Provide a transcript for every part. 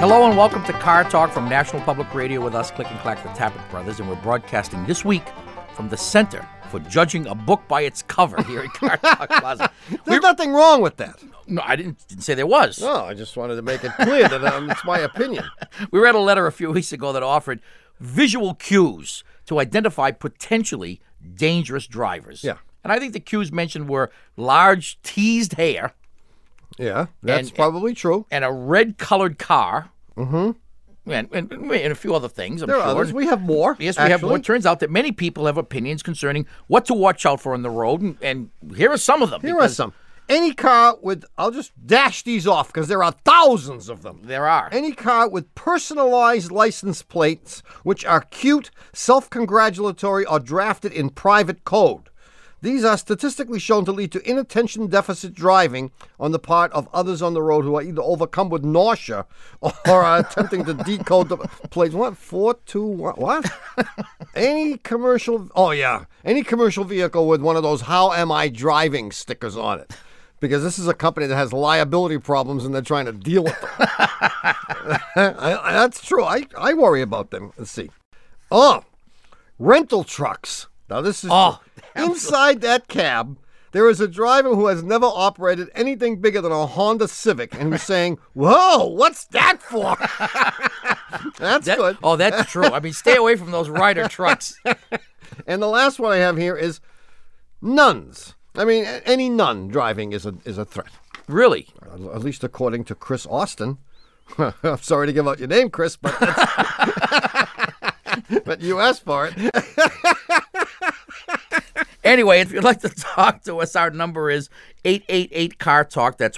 Hello and welcome to Car Talk from National Public Radio with us, Click and Clack, the Tappet Brothers, and we're broadcasting this week from the Center for Judging a Book by its Cover here at Car Talk Plaza. There's nothing wrong with that. No, I didn't say there was. No, I just wanted to make it clear that it's my opinion. We read a letter a few weeks ago that offered visual cues to identify potentially dangerous drivers. Yeah. And I think the cues mentioned were large teased hair. Yeah, that's And- probably true. And a red-colored car. Mm-hmm. And a few other things, I'm There sure. are others. We have more. Yes, we have more. actually. It turns out that many people have opinions concerning what to watch out for on the road, and here are some of them. Here are because some. Any car with, I'll just dash these off because there are thousands of them. There are. Any car with personalized license plates, which are cute, self-congratulatory, or drafted in private code. These are statistically shown to lead to inattention deficit driving on the part of others on the road who are either overcome with nausea or are attempting to decode the plates. What? 421? What? Any commercial vehicle with one of those "How am I driving" stickers on it. Because this is a company that has liability problems and they're trying to deal with them. That's true. I worry about them. Let's see. Oh, rental trucks. Now, this is inside that cab, there is a driver who has never operated anything bigger than a Honda Civic and who's saying, "Whoa, what's that for?" That's good. Oh, that's true. I mean, stay away from those Ryder trucks. And the last one I have here is nuns. I mean, any nun driving is a threat. Really? At least according to Chris Austin. I'm sorry to give out your name, Chris, but but you asked for it. Anyway, if you'd like to talk to us, our number is 888-CAR-TALK. That's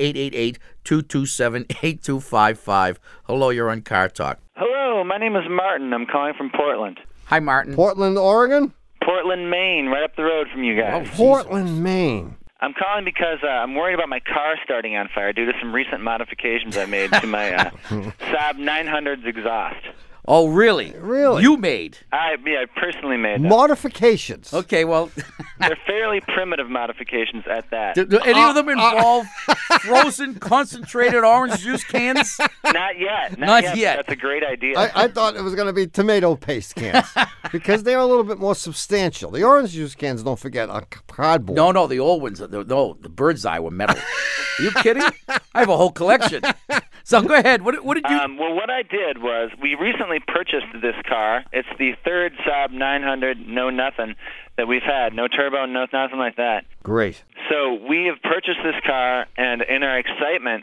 1-888-227-8255. Hello, you're on Car Talk. Hello, my name is Martin. I'm calling from Portland. Hi, Martin. Portland, Oregon? Portland, Maine, right up the road from you guys. Portland, Maine. I'm calling because I'm worried about my car starting on fire due to some recent modifications I made to my Saab 900's exhaust. Oh, really? Really? You made? I personally made them. Modifications. Okay, well, They're fairly primitive modifications at that. do any of them involve frozen, concentrated orange juice cans? Not yet. Not yet. That's a great idea. I thought it was going to be tomato paste cans because they're a little bit more substantial. The orange juice cans, don't forget, are cardboard. No, the old ones. The bird's eye were metal. Are you kidding? I have a whole collection. So go ahead. What did you... Well, what I did was we recently purchased this car. It's the third Saab 900, no nothing, that we've had. No turbo, no nothing like that. Great. So we have purchased this car, and in our excitement,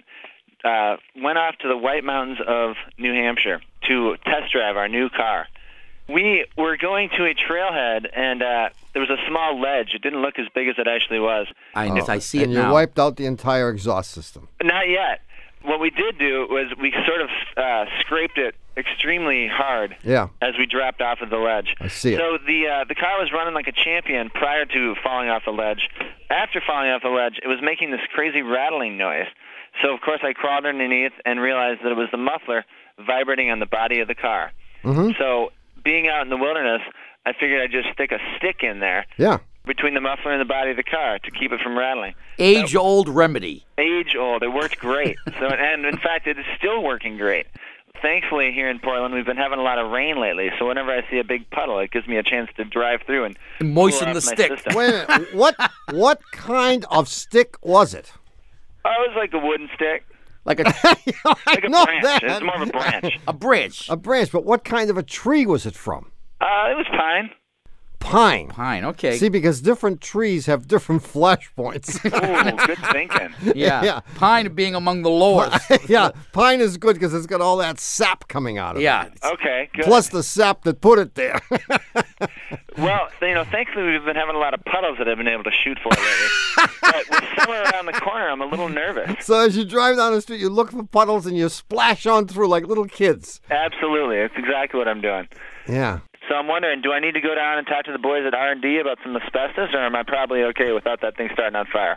went off to the White Mountains of New Hampshire to test drive our new car. We were going to a trailhead, and there was a small ledge. It didn't look as big as it actually was. I see it and now. you wiped out the entire exhaust system. Not yet. What we did do was we sort of scraped it extremely hard as we dropped off of the ledge. I see it. So the car was running like a champion prior to falling off the ledge. After falling off the ledge, it was making this crazy rattling noise. So, of course, I crawled underneath and realized that it was the muffler vibrating on the body of the car. Mm-hmm. So, being out in the wilderness, I figured I'd just stick a stick in there between the muffler and the body of the car to keep it from rattling. Age-old remedy. Age-old. It worked great. And in fact, it is still working great. Thankfully, here in Portland, we've been having a lot of rain lately, so whenever I see a big puddle, it gives me a chance to drive through and moisten cool the off my stick. system. Wait a minute. What kind of stick was it? Oh, it was like a wooden stick. Like a Like a know branch. that. It's more of a branch. a branch. A branch, but what kind of a tree was it from? It was pine. Pine. Pine, okay. See, because different trees have different flash points. Ooh, good thinking. Yeah. Pine being among the lowest. Yeah, pine is good because it's got all that sap coming out of Yeah. it. Okay, good. Plus the sap that put it there. Well, thankfully we've been having a lot of puddles that I've been able to shoot for lately. But with summer around the corner, I'm a little nervous. So as you drive down the street, you look for puddles and you splash on through like little kids. Absolutely. That's exactly what I'm doing. Yeah. So I'm wondering, do I need to go down and talk to the boys at R&D about some asbestos, or am I probably okay without that thing starting on fire?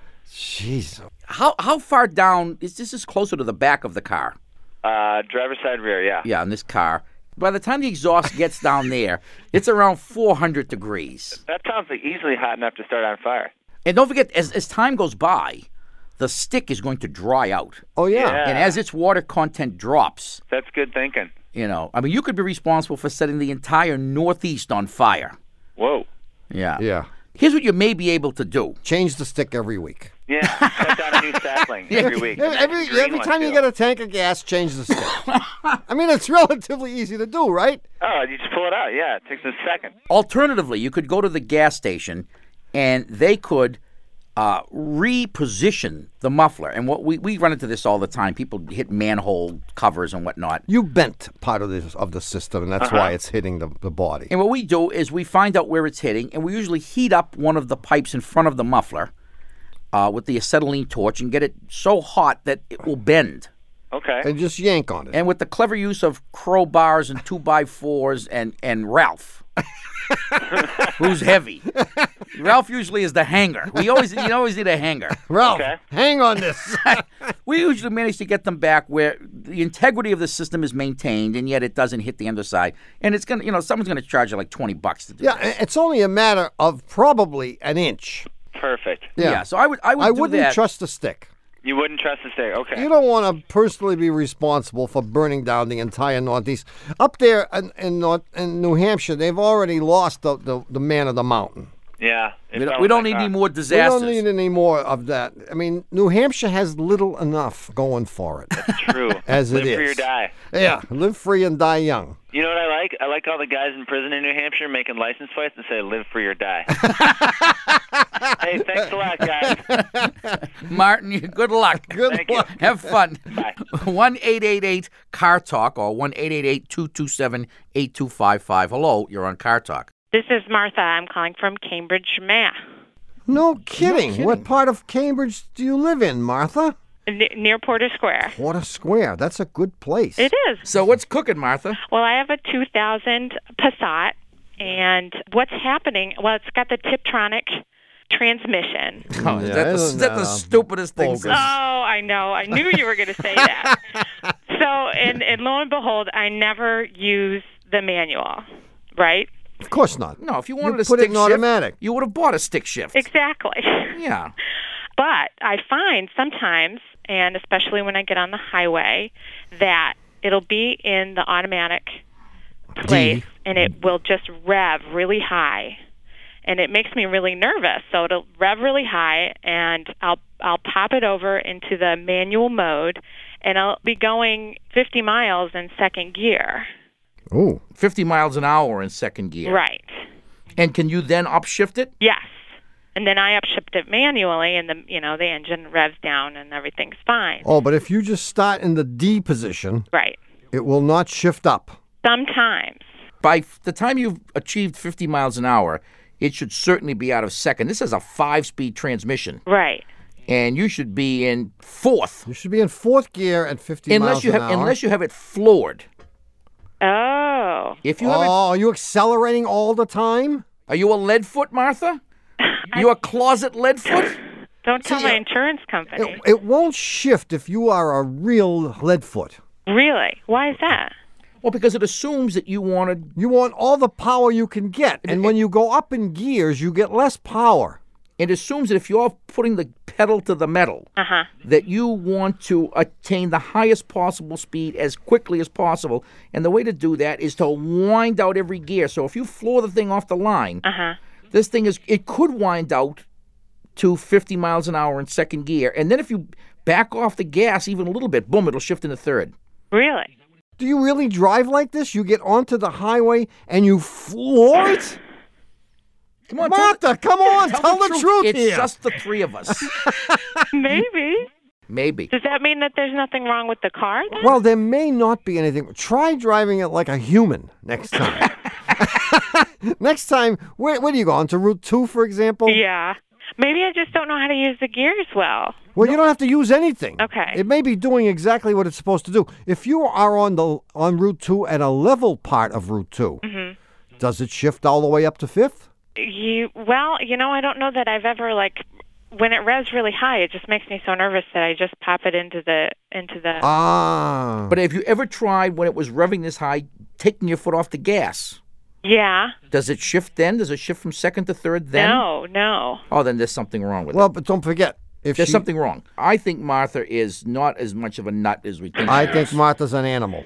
Jeez. How far down is this? Is closer to the back of the car? Driver's side rear, yeah. Yeah, in this car. By the time the exhaust gets down there, it's around 400 degrees. That sounds like easily hot enough to start on fire. And don't forget, as time goes by, the stick is going to dry out. Oh, yeah. Yeah. And as its water content drops, That's good thinking. I mean, you could be responsible for setting the entire Northeast on fire. Whoa. Yeah. Yeah. Here's what you may be able to do. Change the stick every week. Yeah, cut down a new sapling every week. Every Green one, time you too. get a tank of gas, change the stick. I mean, it's relatively easy to do, right? Oh, you just pull it out. Yeah, it takes a second. Alternatively, you could go to the gas station and they could reposition the muffler. And what we run into this all the time. People hit manhole covers and whatnot. You bent part of the system, and that's why it's hitting the body. And what we do is we find out where it's hitting, and we usually heat up one of the pipes in front of the muffler with the acetylene torch and get it so hot that it will bend. Okay. And just yank on it. And with the clever use of crowbars and 2x4s and Ralph, who's heavy. Ralph usually is the hanger. You always need a hanger. Ralph, Okay. hang on this. We usually manage to get them back where the integrity of the system is maintained, and yet it doesn't hit the underside. And it's gonna, someone's gonna charge you like $20 to do. Yeah, that. it's only a matter of probably an inch. Perfect. Yeah. So I would I do wouldn't that. trust the stick. You wouldn't trust the stick. Okay. You don't want to personally be responsible for burning down the entire Northeast. Up there in New Hampshire, they've already lost the man of the mountain. Yeah. We don't need any more We disasters. don't need any more of that. I mean, New Hampshire has little enough going for it. True. As it Live free or is. die. Yeah, live free and die young. You know what I like? I like all the guys in prison in New Hampshire making license plates that say "Live free or die." Hey, thanks a lot, guys. Martin, good luck. Thank you. Have fun. Bye. 1-888-CAR-TALK or 1-888-227-8255. Hello, you're on Car Talk. This is Martha. I'm calling from Cambridge, Mass. No kidding. What part of Cambridge do you live in, Martha? Near Porter Square. Porter Square. That's a good place. It is. So what's cooking, Martha? Well, I have a 2000 Passat, and what's happening? Well, it's got the Tiptronic transmission. Oh, is that the stupidest thing? bogus. Oh, I know. I knew you were going to say that. So, and lo and behold, I never use the manual, right? Of course not. No, if you wanted a put stick it in automatic. shift, you would have bought a stick shift. Exactly. Yeah. But I find sometimes, and especially when I get on the highway, that it'll be in the automatic place and it will just rev really high. And it makes me really nervous. So it'll rev really high, and I'll pop it over into the manual mode, and I'll be going 50 miles in second gear. Ooh. 50 miles an hour in second gear. Right. And can you then upshift it? Yes. And then I upshift it manually, and the engine revs down, and everything's fine. Oh, but if you just start in the D position, Right. it will not shift up. Sometimes. By the time you've achieved 50 miles an hour, it should certainly be out of second. This is a 5-speed transmission, Right. and you should be in fourth, You should be in fourth gear at 50 miles an hour. unless you have it floored. Oh. If you have it, are you accelerating all the time? are you a lead foot, Martha? You a closet lead foot? Don't tell my insurance company. It won't shift if you are a real leadfoot. Really? Why is that? Well, because it assumes that you wanted. You want all the power you can get, and when you go up in gears, you get less power. It assumes that if you're putting the pedal to the metal, Uh-huh. that you want to attain the highest possible speed as quickly as possible. And the way to do that is to wind out every gear. So if you floor the thing off the line, Uh-huh. this thing it could wind out to 50 miles an hour in second gear. And then if you back off the gas even a little bit, boom, it'll shift into third. Really? Do you really drive like this? You get onto the highway and you floor it? Come on, Martha, come on, tell the truth It's here. just the three of us. Maybe. Maybe. Does that mean that there's nothing wrong with the car then? Well, there may not be anything. Try driving it like a human next time. Next time, where do you go? Onto Route 2, for example? Yeah. Maybe I just don't know how to use the gears well. Well, you don't have to use anything. Okay. It may be doing exactly what it's supposed to do. If you are on Route 2 at a level part of Route 2, does it shift all the way up to fifth? I don't know that I've ever when it revs really high, it just makes me so nervous that I just pop it into the Ah. But have you ever tried, when it was revving this high, taking your foot off the gas? Yeah. Does it shift then? Does it shift from second to third then? No. Oh, then there's something wrong with Well, but don't forget, There's something wrong. I think Martha is not as much of a nut as we think. I think Martha's an animal.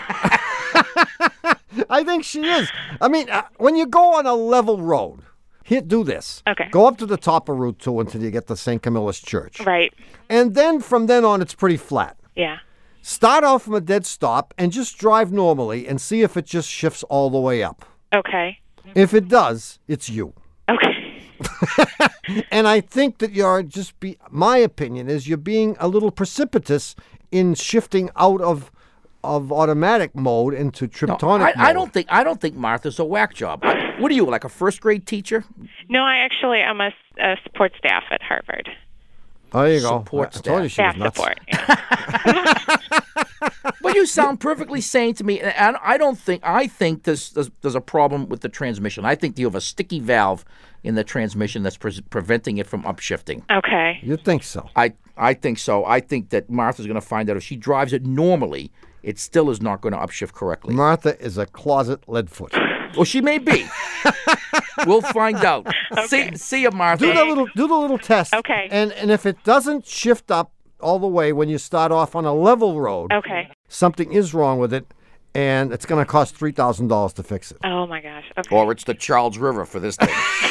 I think she is. I mean, when you go on a level road, here, do this. Okay. Go up to the top of Route 2 until you get to St. Camilla's Church. Right. And then from then on, it's pretty flat. Yeah. Start off from a dead stop and just drive normally and see if it just shifts all the way up. Okay. If it does, it's you. Okay. And I think that my opinion is you're being a little precipitous in shifting out of automatic mode into Triptonic mode. I don't think Martha's a whack job. What are you, like a first grade teacher? No, I actually am a support staff at Harvard. There you go. Support I told you she was Staff nuts. support. Yeah. But you sound perfectly sane to me. And I think there's a problem with the transmission. I think you have a sticky valve in the transmission that's preventing it from upshifting. Okay. You think so? I think so. I think that Martha's going to find out if she drives it normally, it still is not going to upshift correctly. Martha is a closet leadfoot. Well, she may be. We'll find out. Okay. See you, Martha. Do the little test. Okay. And if it doesn't shift up all the way when you start off on a level road, Okay. something is wrong with it, and it's going to cost $3,000 to fix it. Oh my gosh. Okay. Or it's the Charles River for this thing.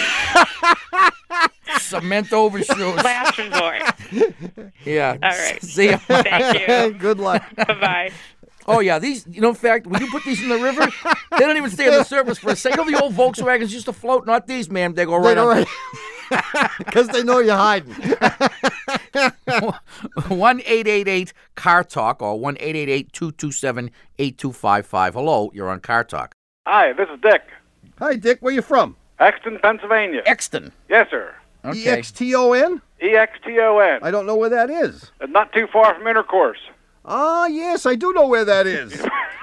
Cement overshoes. Last resort. Yeah. All right. See ya. Thank you. Good luck. Bye-bye. Oh, yeah. These, in fact, when you put these in the river, they don't even stay on the surface for a second. You know the old Volkswagens used to float? Not these, ma'am. They go right on. Because they know you're hiding. 1-888-CAR-TALK or 1-888-227-8255. Hello, you're on Car Talk. Hi, this is Dick. Hi, Dick. Where you from? Exton, Pennsylvania. Exton. Yes, sir. Okay. EXTON? EXTON. I don't know where that is. Not too far from Intercourse. Ah, yes, I do know where that is.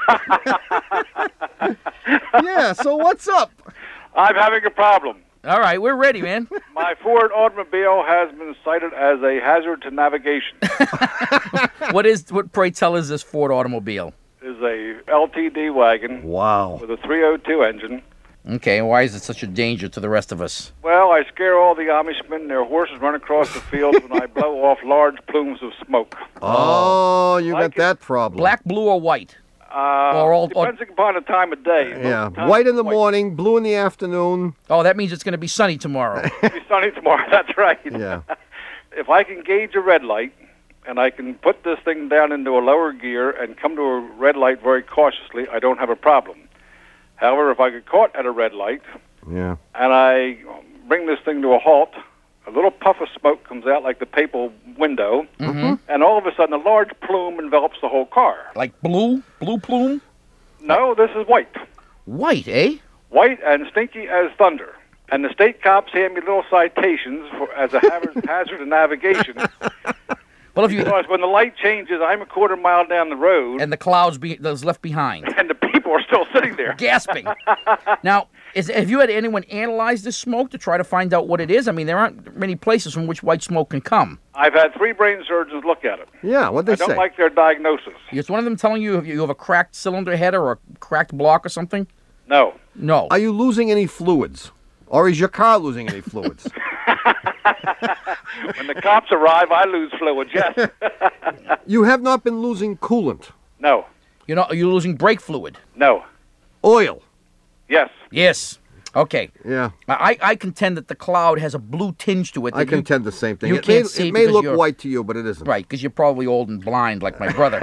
Yeah, so what's up? I'm having a problem. All right, we're ready, man. My Ford automobile has been cited as a hazard to navigation. What pray tell is this Ford automobile? It's a LTD wagon Wow. with a 302 engine. Okay, and why is it such a danger to the rest of us? Well, I scare all the Amishmen. Their horses run across the fields when I blow off large plumes of smoke. Oh, you got that problem. Black, blue, or white? Or depending upon the time of day. Yeah, white in the morning, blue in the afternoon. Oh, that means it's going to be sunny tomorrow. It'll be sunny tomorrow, that's right. Yeah. If I can gauge a red light, and I can put this thing down into a lower gear and come to a red light very cautiously, I don't have a problem. However, if I get caught at a red light, Yeah. and I bring this thing to a halt, a little puff of smoke comes out like the papal window, and all of a sudden a large plume envelops the whole car. Like blue? Blue plume? No, this is white. White, eh? White and stinky as thunder. And the state cops hand me little citations as a hazard of navigation. Well, if you Because when the light changes, I'm a quarter mile down the road, and the clouds that's left behind, and the people are still sitting there. gasping. Now, have you had anyone analyze this smoke to try to find out what it is? I mean, there aren't many places from which white smoke can come. I've had 3 brain surgeons look at it. Yeah, what'd they I don't say? like their diagnosis. Is one of them telling you if you have a cracked cylinder header or a cracked block or something? No. No. Are you losing any fluids? Or is your car losing any fluids? When the cops arrive, I lose fluids, yes. You have not been losing coolant. No. Are you losing brake fluid? No. Oil. Yes. Yes. Okay. Yeah. I contend that the cloud has a blue tinge to it. I contend the same thing. you It may, can't see it may because look you're- white to you, but it isn't. Right, because you're probably old and blind like my brother.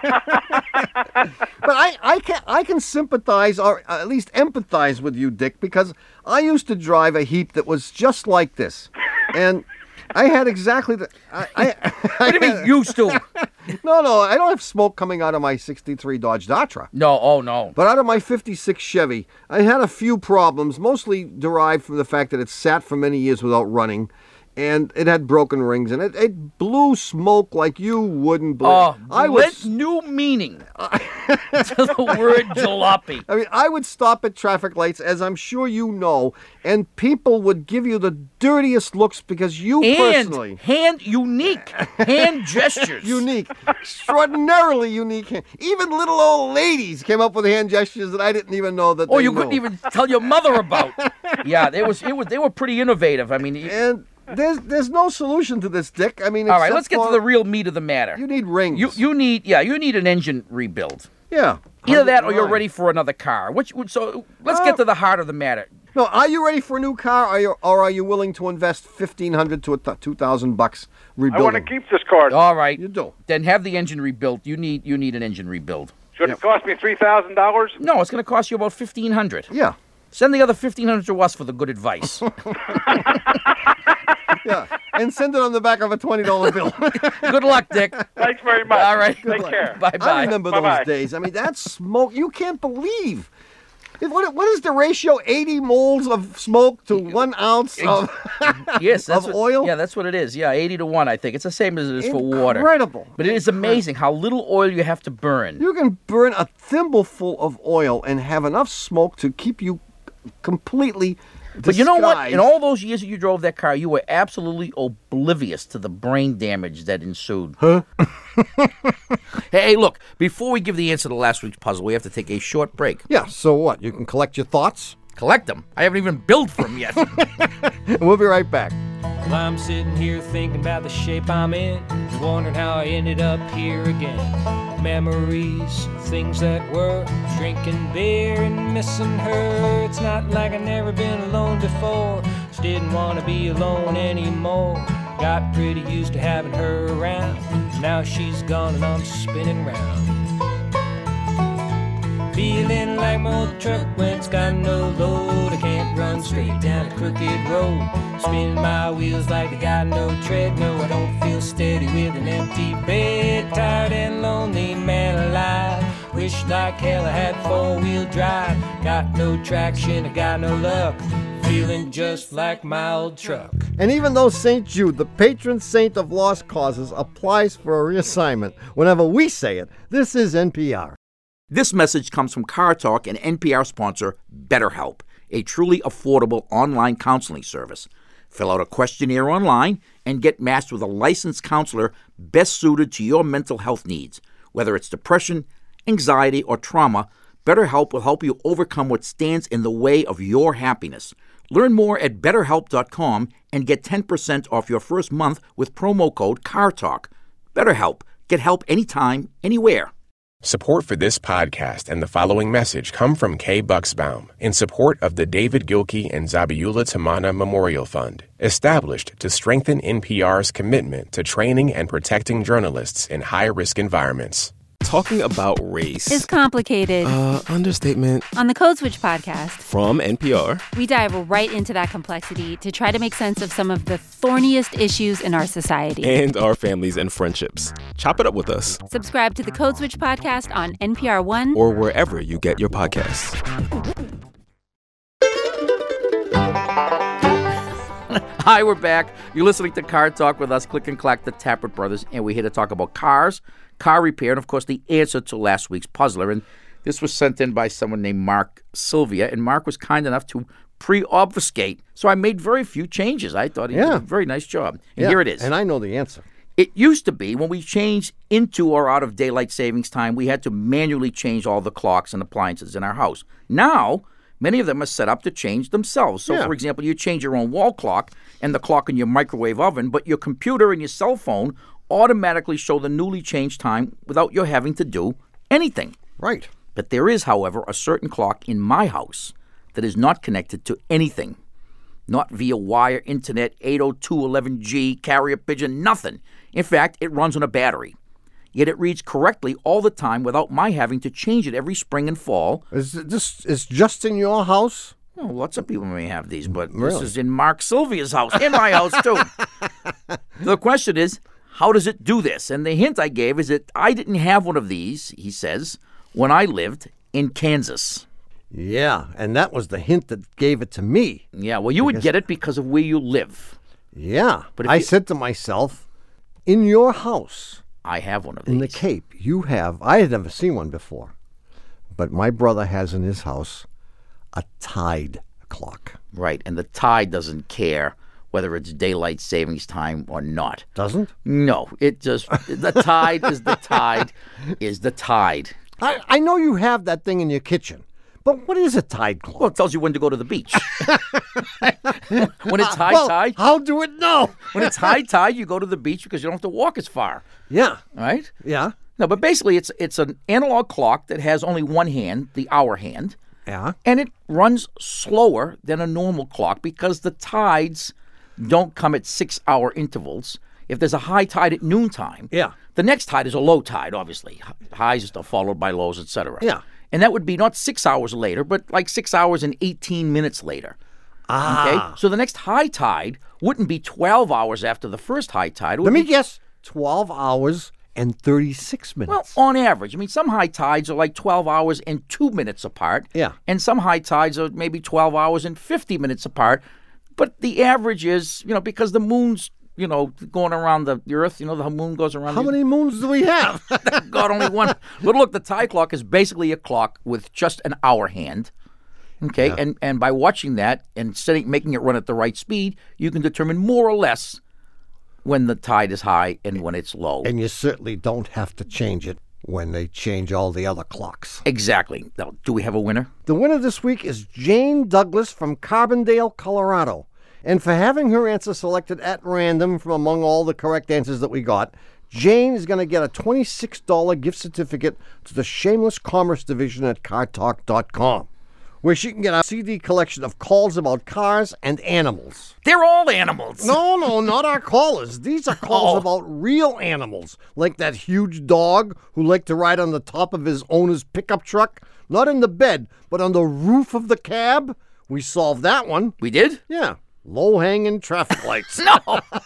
But I can sympathize or at least empathize with you, Dick, because I used to drive a Heap that was just like this, and I had exactly the. What do you mean used to? No, I don't have smoke coming out of my '63 Dodge Datra, No, oh no. but out of my '56 Chevy, I had a few problems, mostly derived from the fact that it sat for many years without running. And it had broken rings, and it blew smoke like you wouldn't believe. Oh, I lent new meaning to the word jalopy. I mean, I would stop at traffic lights, as I'm sure you know, and people would give you the dirtiest looks because you personally... hand gestures. Unique. Extraordinarily unique. Even little old ladies came up with hand gestures that I didn't even know that Oh, they you knew. couldn't even tell your mother about. Yeah, they were pretty innovative. I mean, And There's no solution to this, Dick. I mean, All right, except let's get to for the real meat of the matter. You need rings. You need an engine rebuild. Yeah. Either that or you're 109. ready for another car. So let's get to the heart of the matter. No, are you ready for a new car, or are you willing to invest $1,500 to $2,000 rebuilding? I want to keep this car. All right. You do. Then have the engine rebuilt. You need an engine rebuild. Should it cost me $3,000? No, it's going to cost you about $1,500. Yeah. Send the other $1,500 to us for the good advice. Yeah. And send it on the back of a $20 bill. Good luck, Dick. Thanks very much. All right. Take care. Bye-bye. I remember Bye-bye. those days. I mean, that smoke, you can't believe. What is the ratio? 80 moles of smoke to 1 ounce of, Yes, that's of oil? Yeah, that's what it is. Yeah, 80 to 1, I think. It's the same as it is for water. Incredible. But it is amazing how little oil you have to burn. You can burn a thimbleful of oil and have enough smoke to keep you completely But you know what? disguised. In all those years that you drove that car, you were absolutely oblivious to the brain damage that ensued. Huh? Hey, look, before we give the answer to last week's puzzle, we have to take a short break. Yeah, so what? You can collect your thoughts? Collect them. I haven't even billed for them yet. We'll be right back. Well, I'm sitting here thinking about the shape I'm in, wondering how I ended up here again. Memories, things that were, drinking beer and missing her. It's not like I've never been alone before, just didn't want to be alone anymore. Got pretty used to having her around, now she's gone and I'm spinning round. Feeling like my old truck when it's got no load. I can't run straight down a crooked road. Spinning my wheels like they got no tread. No, I don't feel steady with an empty bed. Tired and lonely, man alive. Wish like hell I had 4-wheel drive. Got no traction, I got no luck. Feeling just like my old truck. And even though St. Jude, the patron saint of lost causes, applies for a reassignment whenever we say it, this is NPR. This message comes from Car Talk and NPR sponsor BetterHelp, a truly affordable online counseling service. Fill out a questionnaire online and get matched with a licensed counselor best suited to your mental health needs. Whether it's depression, anxiety, or trauma, BetterHelp will help you overcome what stands in the way of your happiness. Learn more at BetterHelp.com and get 10% off your first month with promo code CARTALK. BetterHelp. Get help anytime, anywhere. Support for this podcast and the following message come from Kay Bucksbaum in support of the David Gilkey and Zabiula Tamana Memorial Fund, established to strengthen NPR's commitment to training and protecting journalists in high-risk environments. Talking about race is complicated. Understatement. On the Code Switch podcast From NPR, we dive right into that complexity to try to make sense of some of the thorniest issues in our society. And our families and friendships. Chop it up with us. Subscribe to the Code Switch podcast on NPR One or wherever you get your podcasts. Hi, we're back. You're listening to Car Talk with us, Click and Clack, the Tappert Brothers, and we're here to talk about cars, car repair, and, of course, the answer to last week's puzzler. And this was sent in by someone named Mark Sylvia, and Mark was kind enough to pre-obfuscate, so I made very few changes. I thought he did a very nice job. And here it is. And I know the answer. It used to be when we changed into or out of daylight savings time, we had to manually change all the clocks and appliances in our house. Now, many of them are set up to change themselves. So, for example, you change your own wall clock and the clock in your microwave oven, but your computer and your cell phone automatically show the newly changed time without you having to do anything. Right. But there is, however, a certain clock in my house that is not connected to anything. Not via wire, internet, 802.11g, carrier pigeon, nothing. In fact, it runs on a battery. Yet it reads correctly all the time without my having to change it every spring and fall. Is this just in your house? Well, lots of people may have these, but Really? this is in Mark Sylvia's house, in my house too. The question is, how does it do this? And the hint I gave is that I didn't have one of these, he says, when I lived in Kansas. Yeah, and that was the hint that gave it to me. Yeah, well, you would get it because of where you live. Yeah, But but I said to myself, in your house, I have one of these. in the Cape, you have, I had never seen one before, but my brother has in his house a Tide clock. Right, and the Tide doesn't care whether it's daylight savings time or not. Doesn't? No, it just, the Tide is the Tide is the Tide. I know you have that thing in your kitchen, But what is a tide clock? Well, it tells you when to go to the beach. When it's high Well, tide, how do it know? when it's high tide, you go to the beach because you don't have to walk as far, Yeah. right? Yeah. No, but basically it's an analog clock that has only one hand, the hour hand, Yeah. and it runs slower than a normal clock because the tides don't come at 6-hour intervals. If there's a high tide at noontime, Yeah. the next tide is a low tide, obviously. Highs are followed by lows, etc. Yeah. And that would be not 6 hours later, but like 6 hours and 18 minutes later. Okay? So the next high tide wouldn't be 12 hours after the first high tide. It would Let me be, guess. 12 hours and 36 minutes. well, on average. I mean, some high tides are like 12 hours and 2 minutes apart. Yeah. And some high tides are maybe 12 hours and 50 minutes apart. But the average is, because the moon's, going around the Earth, the moon goes around How the many moons do we have? God, only one. But look, the tide clock is basically a clock with just an hour hand. Okay, and by watching that and making it run at the right speed, you can determine more or less when the tide is high and when it's low. And you certainly don't have to change it when they change all the other clocks. Exactly. Now, do we have a winner? The winner this week is Jane Douglas from Carbondale, Colorado. And for having her answer selected at random from among all the correct answers that we got, Jane is going to get a $26 gift certificate to the Shameless Commerce Division at CarTalk.com, where she can get a CD collection of calls about cars and animals. They're all animals. No, not our callers. These are calls about real animals, like that huge dog who liked to ride on the top of his owner's pickup truck, not in the bed, but on the roof of the cab. We solved that one. We did? Yeah. Low-hanging traffic lights. No.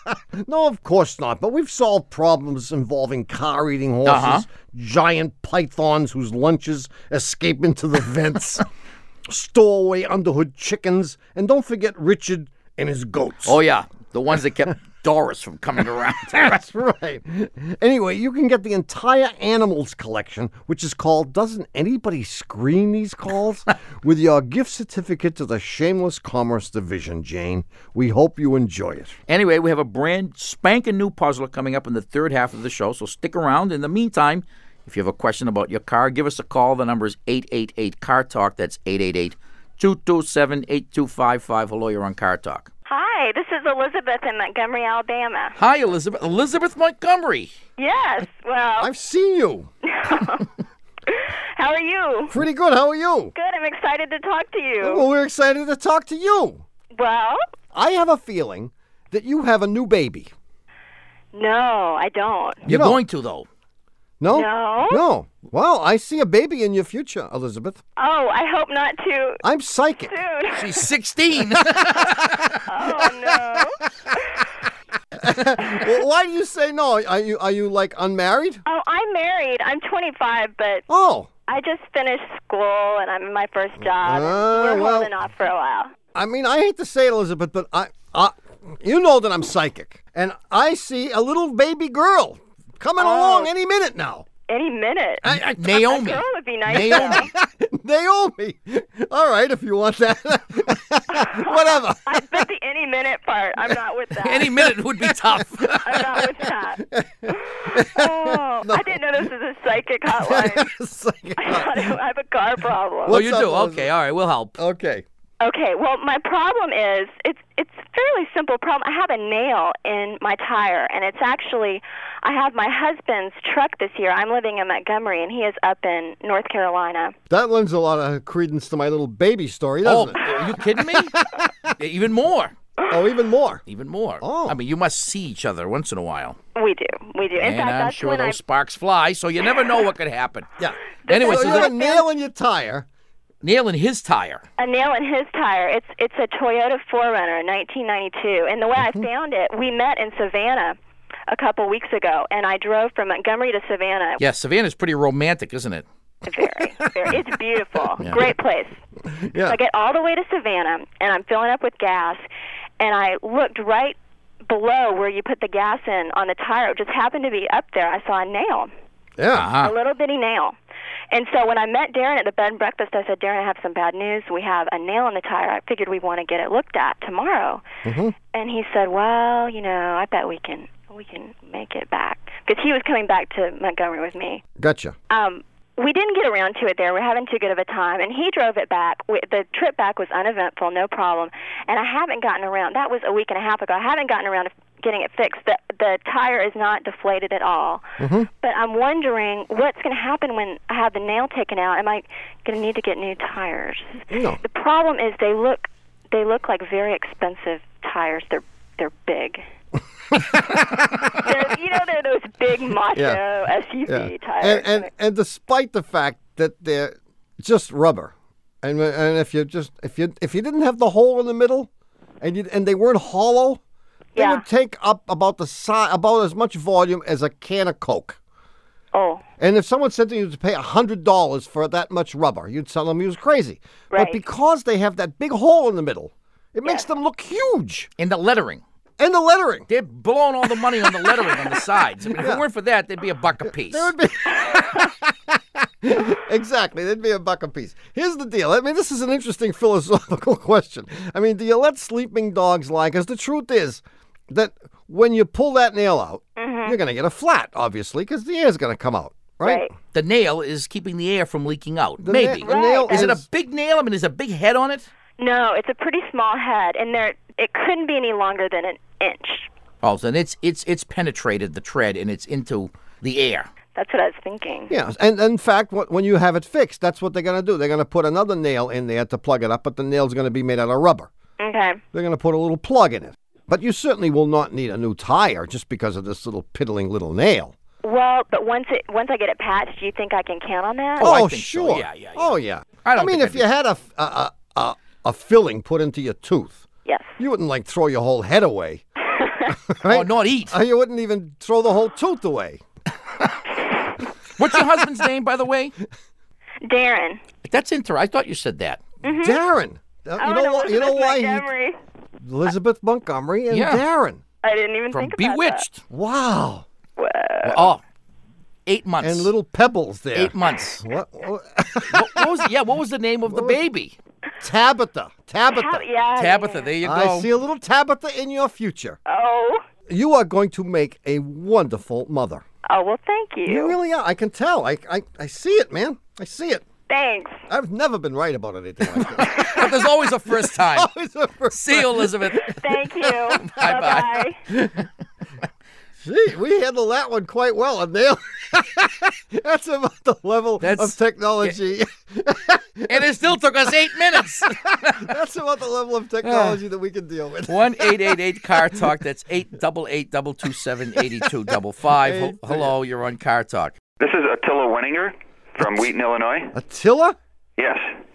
No, of course not. But we've solved problems involving car-eating horses, giant pythons whose lunches escape into the vents, stowaway underhood chickens, and don't forget Richard and his goats. Oh, yeah. The ones that kept Doris from coming around. That's right. Anyway, you can get the entire animals collection, which is called Doesn't Anybody Screen These Calls? With your gift certificate to the Shameless Commerce Division, Jane. We hope you enjoy it. Anyway, we have a brand spanking new puzzler coming up in the third half of the show, so stick around. In the meantime, if you have a question about your car, give us a call. The number is 888-CAR-TALK. That's 888-227-8255. Hello, you're on Car Talk. Hi, this is Elizabeth in Montgomery, Alabama. Hi, Elizabeth. Elizabeth Montgomery. Yes, well, I've seen you. how are you? Pretty good. How are you? Good, I'm excited to talk to you. Well, we're excited to talk to you. Well, I have a feeling that you have a new baby. no, I don't. You're going to, though. No? No? No. Well, I see a baby in your future, Elizabeth. Oh, I hope not too I'm psychic. soon. She's 16. Oh, no. Well, why do you say no? Are you like unmarried? Oh, I'm married. I'm 25, but Oh. I just finished school and I'm in my first job. Ah, We're well. holding off for a while. I mean, I hate to say it, Elizabeth, but you know that I'm psychic, and I see a little baby girl coming along any minute now. Any minute. Naomi. Girl would be nice. Naomi. Naomi. All right, if you want that. Whatever. I bet the any minute part. I'm not with that. Any minute would be tough. I'm not with that. Oh, I didn't know this was a psychic hotline. I thought I have a car problem. Oh, you What's do? up, Elizabeth? Okay, all right, we'll help. Okay. Okay, well, my problem is, it's a fairly simple problem. I have a nail in my tire, and it's actually, I have my husband's truck this year. I'm living in Montgomery, and he is up in North Carolina. That lends a lot of credence to my little baby story, doesn't it? Are you kidding me? Even more. Oh, even more. Even more. Oh. I mean, you must see each other once in a while. We do. In And fact, I'm that's sure when those sparks fly, so you never know what could happen. Yeah. Anyway, So so you have a the nail in your tire. nail in his tire. a nail in his tire. It's a Toyota 4Runner, 1992. And the way I found it, we met in Savannah a couple weeks ago, and I drove from Montgomery to Savannah. Yeah, Savannah's pretty romantic, isn't it? Very. It's beautiful. Great place. Yeah. So I get all the way to Savannah, and I'm filling up with gas, and I looked right below where you put the gas in on the tire. It just happened to be up there. I saw a nail, Yeah. a little bitty nail. And so when I met Darren at the bed and breakfast, I said, Darren, I have some bad news. We have a nail in the tire. I figured we'd want to get it looked at tomorrow. Mm-hmm. And he said, well, I bet we can make it back. Because he was coming back to Montgomery with me. Gotcha. we didn't get around to it there. We're having too good of a time, and he drove it back. The trip back was uneventful, no problem. And I haven't gotten around. That was a week and a half ago. I haven't gotten around to getting it fixed. The tire is not deflated at all. Mm-hmm. But I'm wondering what's going to happen when I have the nail taken out. Am I going to need to get new tires? No. The problem is they look like very expensive tires. They're big. They're those big macho SUV tires. And despite the fact that they're just rubber, and if you didn't have the hole in the middle, and they weren't hollow, they would take up about as much volume as a can of Coke. Oh. And if someone said to you to pay $100 for that much rubber, you'd tell them he was crazy. Right. But because they have that big hole in the middle, it makes them look huge. And the lettering. And the lettering. They're blowing all the money on the lettering on the sides. I mean, if it weren't for that, there'd be $1 a piece. There would be. Exactly. There'd be $1 a piece. Here's the deal. I mean, this is an interesting philosophical question. I mean, do you let sleeping dogs lie? Because the truth is that when you pull that nail out, you're going to get a flat, obviously, because the air's going to come out, right? The nail is keeping the air from leaking out. The Maybe. nail is it a big nail? I mean, is a big head on it? No, it's a pretty small head, and it couldn't be any longer than an inch. Oh, then it's penetrated the tread and it's into the air. That's what I was thinking. Yeah, and in fact, when you have it fixed, that's what they're going to do. They're going to put another nail in there to plug it up, but the nail's going to be made out of rubber. Okay. They're going to put a little plug in it. But you certainly will not need a new tire just because of this little piddling little nail. Well, but once I get it patched, do you think I can count on that? Oh, I think sure. So. Yeah. Oh, yeah. I mean, if you had a filling put into your tooth, yes, you wouldn't throw your whole head away. Right? Or not eat. You wouldn't even throw the whole tooth away. What's your husband's name, by the way? Darren. That's interesting. I thought you said that. Mm-hmm. Darren. You know why? Montgomery. Elizabeth Montgomery and Darren. I didn't even think about Bewitched. that. Wow. Oh, 8 months. And little pebbles there. 8 months. What what was the name of the baby? Tabitha. Tabitha, there you go. I see a little Tabitha in your future. Oh. You are going to make a wonderful mother. Oh, well, thank you. You really are. I can tell. I see it, man. I see it. Thanks. I've never been right about anything like this. But there's always a first time. Always a first See you, Elizabeth. Thank you. Bye-bye. Gee, we handled that one quite well. And that's about the level of technology. And it still took us 8 minutes. That's about the level of technology that we can deal with. 1-888-CAR-TALK. That's 888-227-8255. Hello, you're on Car Talk. This is Attila Wenninger from Wheaton, Illinois. Attila? Yes.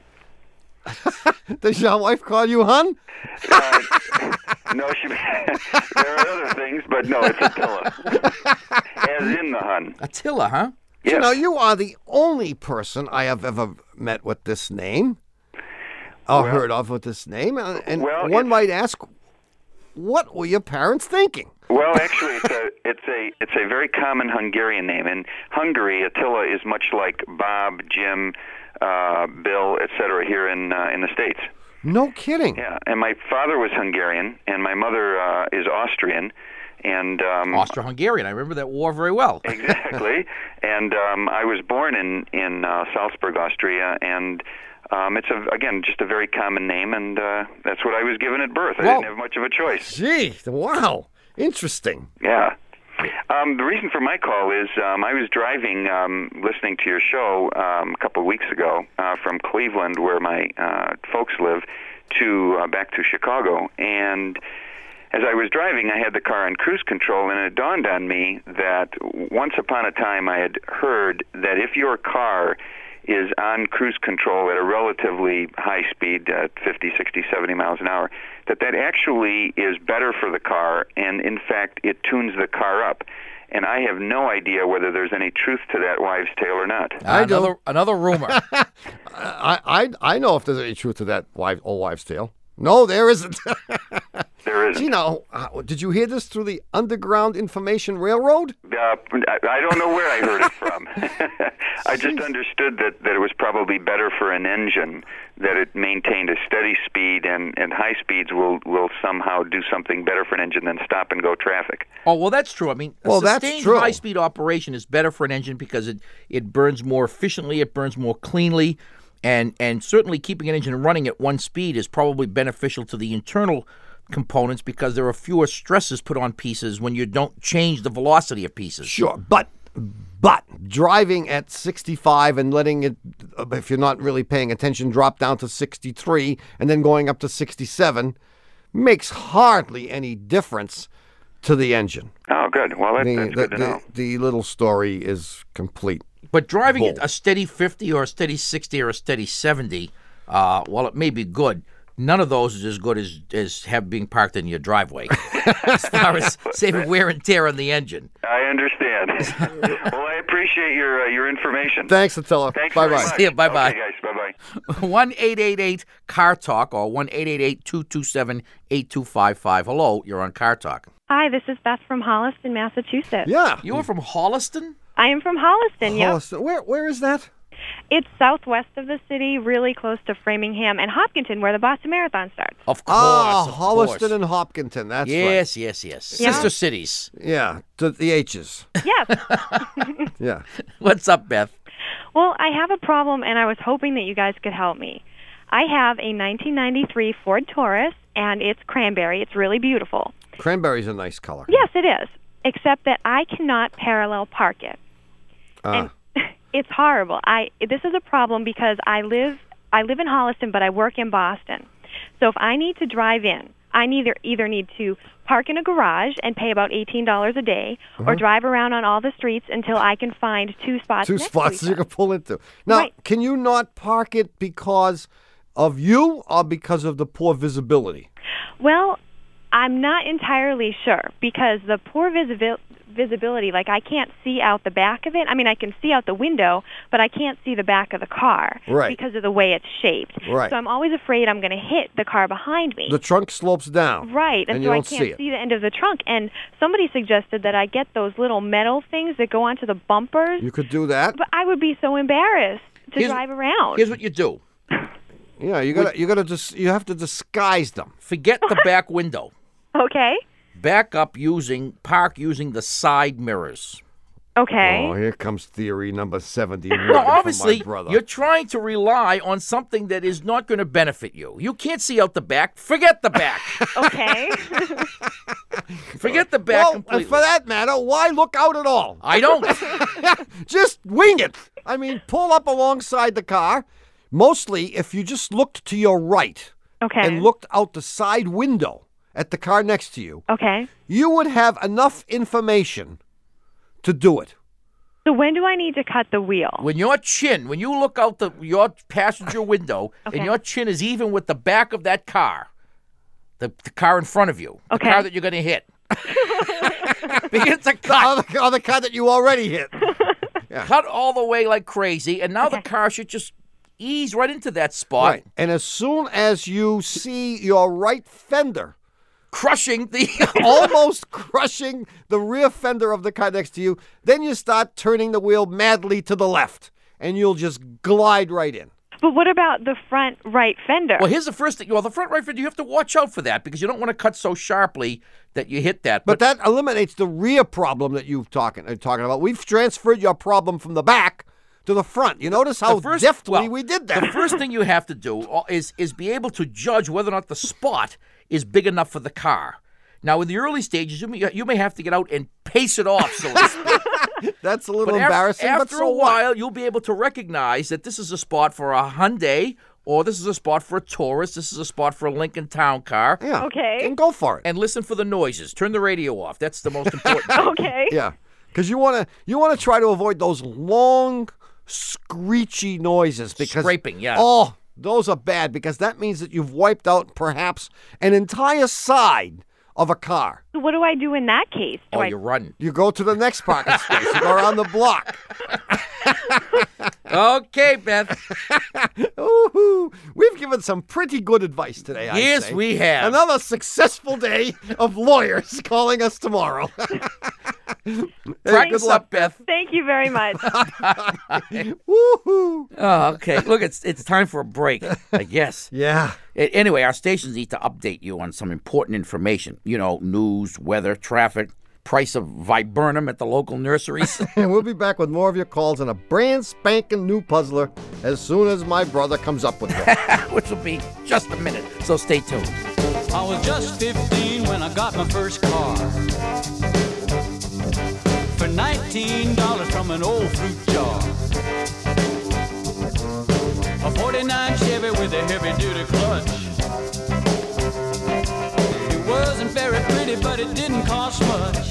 Does your wife call you hun? No, there are other things, but no, it's Attila. As in the hun. Attila, huh? Yes. You know, you are the only person I have ever met with this name, or heard of with this name. And one might ask, what were your parents thinking? Well, actually, it's a very common Hungarian name. In Hungary, Attila is much like Bob, Jim, Bill, etc. here in the States. No kidding. Yeah, and my father was Hungarian, and my mother is Austrian. And Austro-Hungarian. I remember that war very well. Exactly. And I was born in Salzburg, Austria, and it's just a very common name, and that's what I was given at birth. I didn't have much of a choice. Gee, wow, interesting. Yeah. The reason for my call is I was driving, listening to your show a couple of weeks ago from Cleveland, where my folks live, to back to Chicago, and as I was driving, I had the car on cruise control, and it dawned on me that once upon a time I had heard that if your car is on cruise control at a relatively high speed, 50, 60, 70 miles an hour, that actually is better for the car, and in fact, it tunes the car up. And I have no idea whether there's any truth to that wives' tale or not. Another rumor. I know if there's any truth to that old wives' tale. No, there isn't. There isn't. You know, did you hear this through the Underground Information Railroad? I don't know where I heard it from. I just understood that it was probably better for an engine that it maintained a steady speed, and high speeds will somehow do something better for an engine than stop and go traffic. Oh, well, that's true. I mean, Well, a that's sustained true. high-speed operation is better for an engine because it burns more efficiently, it burns more cleanly, and certainly keeping an engine running at one speed is probably beneficial to the internal components because there are fewer stresses put on pieces when you don't change the velocity of pieces. Sure, but driving at 65 and letting it, if you're not really paying attention, drop down to 63 and then going up to 67 makes hardly any difference to the engine. Oh, good. Well, that's good to know. The little story is complete. But driving Bull. at a steady 50 or a steady 60 or a steady 70, while it may be good, none of those is as good as being parked in your driveway as far as saving wear and tear on the engine. I understand. Well, I appreciate your information. Thanks, Attila. Thanks Bye-bye. very much. See ya, bye-bye. Okay, guys. Bye-bye. 1-888-CAR-TALK or 1-888-227-8255. Hello, you're on Car Talk. Hi, this is Beth from Holliston, Massachusetts. Yeah. You were from Holliston? I am from Holliston, yep. Holliston. Where is that? It's southwest of the city, really close to Framingham and Hopkinton, where the Boston Marathon starts. Of course. Ah, of Holliston course. and Hopkinton. That's Yes, right. yes. Yeah. Sister cities. Yeah, the H's. Yes. Yeah. What's up, Beth? Well, I have a problem, and I was hoping that you guys could help me. I have a 1993 Ford Taurus, and it's cranberry. It's really beautiful. Cranberry's a nice color. Yes, it is, except that I cannot parallel park it. And it's horrible. This is a problem because I live in Holliston, but I work in Boston. So if I need to drive in, I either need to park in a garage and pay about $18 a day, or drive around on all the streets until I can find two spots. Two next spots to you each can pull into. Now, Right. can you not park it because of you or because of the poor visibility? Well, I'm not entirely sure because the poor visibility, like I can't see out the back of it. I mean, I can see out the window, but I can't see the back of the car because of the way it's shaped. Right. So I'm always afraid I'm going to hit the car behind me. The trunk slopes down. Right, and you so I don't can't see it. the end of the trunk. And somebody suggested that I get those little metal things that go onto the bumpers, You could do that. but I would be so embarrassed to drive around. Here's what you do. Yeah, you have to disguise them. Forget the back window. Okay. Park using the side mirrors. Okay. Oh, here comes theory number 70. Well, obviously, my brother. you're trying to rely on something that is not going to benefit you. You can't see out the back. Forget the back. Okay. Forget the back well, completely. for that matter, why look out at all? I don't. Just wing it. I mean, pull up alongside the car. Mostly, if you just looked to your right and looked out the side window at the car next to you, you would have enough information to do it. So when do I need to cut the wheel? When you look out your passenger window, and your chin is even with the back of that car, the car in front of you, the car that you're going to hit. Begin to cut. Or the car that you already hit. Cut all the way like crazy, and now the car should just ease right into that spot. Right. And as soon as you see your right fender almost crushing the rear fender of the car next to you, then you start turning the wheel madly to the left, and you'll just glide right in. But what about the front right fender? Well, here's the first thing. Well, the front right fender, you have to watch out for that because you don't want to cut so sharply that you hit that. But that eliminates the rear problem that you're talking about. We've transferred your problem from the back to the front. You notice how deftly we did that. The first thing you have to do is be able to judge whether or not the spot is big enough for the car. Now, in the early stages, you may have to get out and pace it off, so to speak. That's a little embarrassing, but after so a while, what? you'll be able to recognize that this is a spot for a Hyundai, or this is a spot for a Taurus, this is a spot for a Lincoln Town Car. Yeah. Okay. And go for it. And listen for the noises. Turn the radio off. That's the most important thing. Okay. Yeah. Because you want to try to avoid those long, screechy noises. Because Scraping, yeah. Oh, those are bad because that means that you've wiped out perhaps an entire side of a car. So what do I do in that case? You run. You go to the next parking space. You go around the block. Okay, Beth. Ooh, we've given some pretty good advice today, I Yes, say. we have. Another successful day of lawyers calling us tomorrow. Practice up, Beth. Thank you very much. Woohoo! Oh, okay. Look, it's time for a break, I guess. Yeah. Anyway, our stations need to update you on some important information. You know, news, weather, traffic, price of viburnum at the local nurseries. And we'll be back with more of your calls and a brand spanking new puzzler as soon as my brother comes up with one. Which will be just a minute. So stay tuned. I was just 15 when I got my first car. For $19 from an old fruit jar. A 49 Chevy with a heavy-duty clutch. It wasn't very pretty, but it didn't cost much.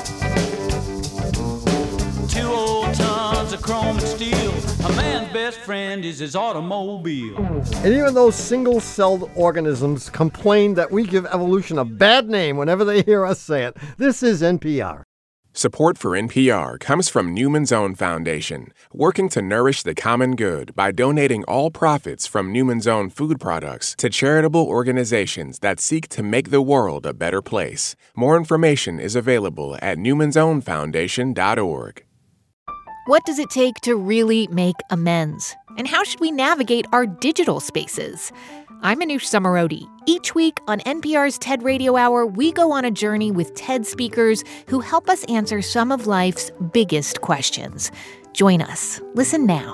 2 old tons of chrome and steel. A man's best friend is his automobile. And even those single-celled organisms complain that we give evolution a bad name whenever they hear us say it. This is NPR. Support for NPR comes from Newman's Own Foundation, working to nourish the common good by donating all profits from Newman's Own food products to charitable organizations that seek to make the world a better place. More information is available at newmansownfoundation.org. What does it take to really make amends? And how should we navigate our digital spaces? I'm Anoush Samarodi. Each week on NPR's TED Radio Hour, we go on a journey with TED speakers who help us answer some of life's biggest questions. Join us. Listen now.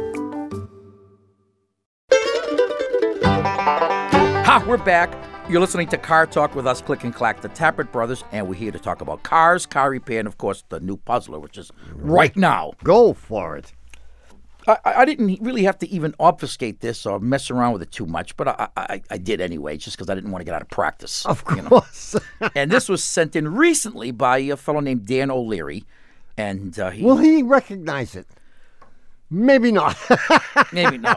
Ha, we're back. You're listening to Car Talk with us, Click and Clack, the Tappert Brothers, and we're here to talk about cars, car repair, and, of course, the new puzzler, which is right now. Go for it. I didn't really have to even obfuscate this or mess around with it too much, but I did anyway, just because I didn't want to get out of practice. Of course. And this was sent in recently by a fellow named Dan O'Leary. And will he recognize it? Maybe not. Maybe not.